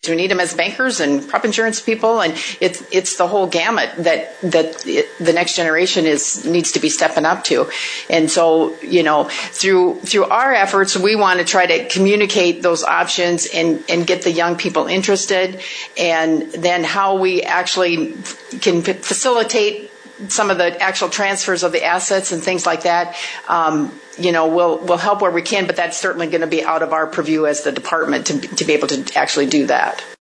We need them as bankers and crop insurance people, and it's the whole gamut that the next generation needs to be stepping up to. And so, through our efforts, we want to try to communicate those options and get the young people interested, and then how we actually can facilitate some of the actual transfers of the assets and things like that. We'll help where we can, but that's certainly going to be out of our purview as the department to be able to actually do that.